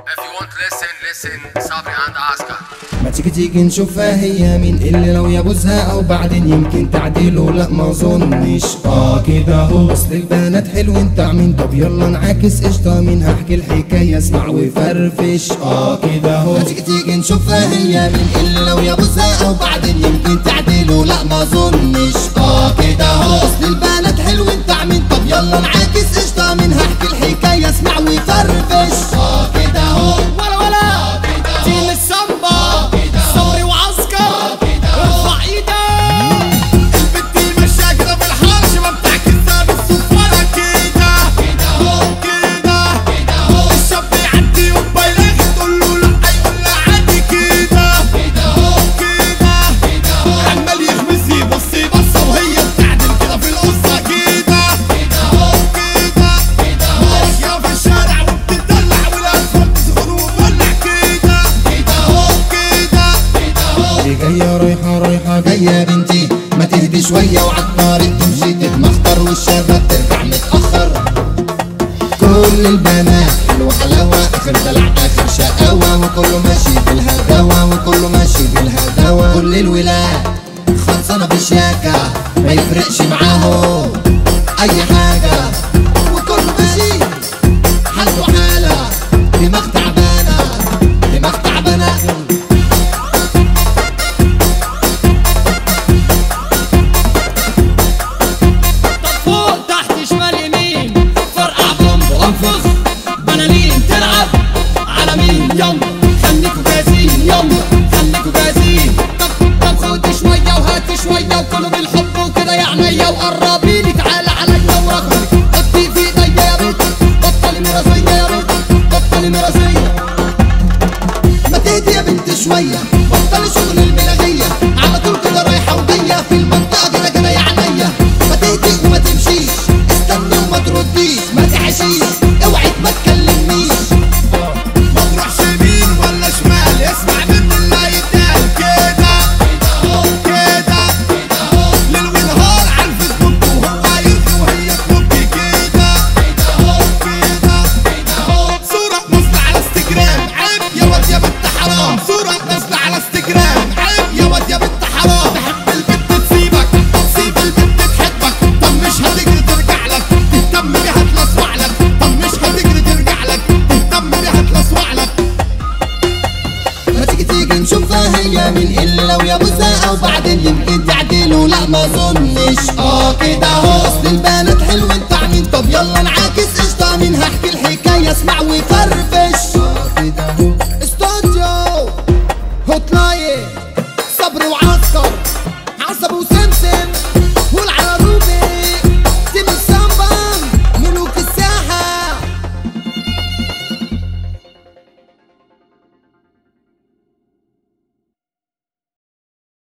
If you want to listen صبري and Oscar. ما تيجي نشوفها هي مين اللي لو يبوسها او بعدين يمكن تعديله، لا ما اظنش. كده اهو اصل البنات حلوين طعمين، طب يلا نعاكس قشطه مين، هحكي الحكايه اسمع وفرفش. كده اهو ما تيجي نشوفها هي مين اللي لو يبوسها او بعدين يمكن تعديله، لا ما اظنش. كده اهو اصل البنات حلوين طعمين، طب يلا نعاكس قشطه مين، هحكي الحكايه اسمع وفرفش. كده اهو ولا تيم السامبا صبري وعسكر ارفع ايدك. البت ماشيه كده في الحرش ما بتعكسها بالصفاره كده كده. الشاب يعدي وبيلاقي تقول له لا يقول لها عادي كده عمال يخمس يبص بصه وهي بتعدل كده في القصه كده ماشيه في الشارع وبتدلع والاسفل تسخن ومولع كده اللي جايه رايحه جايه بنتي، ما تهدي شويه وعالطريق تمشي تتمخطر، والشباب ترجع متاخر. كل البنات حلوه حلاوه، اخر دلع اخر شقاوه، وكله ماشي بالهداوه وكله ماشي بالهداوه. كل الولاد خلصانه بشياكه ما يفرقش معاهم اي حاجه، وكله ماشي حالته حاله، دماغ تعبانه دماغ تعبانه. فوق تحت شمال يمين فرقع بومب وانفخ بنانين تلعب على مين يلا خليكوا جاهزين يلا خليكوا جاهزين. طب خد شويه وهات شويه وكله بالحب وكده يا عينيا وقربيلي تعالى عليا ورغبي حطي في ايديا يا بنت بطلي مرازيه يا بنت بطلي مرازيه. ما تهدي يا بنت شويه بطلي شغل الملاغيه، على طول كده رايحه وجايه في المنطقه كده يا عينيا. ما تهدي وما تمشيش، استني وما ترديش، ما تعيشيش اوعي ما تكلمنيش. ما تروحش يمين ولا شمال اسمع مني اللي هيتقال كده ليل ونهار على الفيسبوك وهو يرغي وهي تبكي كده صورة نازلة على انستجرام عيب يا واد يا بنت حرام، صورة نازلة على انستجرام عيب يا واد يا بنت حرام. تحب البنت تسيبك تسيب البنت تحبك، طب مش هتجري ترجع لك تهتم بيها تلسوع لك، طب مش هتجري ترجع لك تهتم بيها تلسوع لك. ما تيجي نشوفها هي مين اللي لو يبوسها او بعدين يمكن تعديله، لا ما اظنش. كده اهو اصل البنات حلوين طعمين، طب يلا نعاكس قشطه مين، هحكي الحكايه اسمع وفرفش. كده اهو استوديو هوت لاين صبري وعسكر عصب وسمسم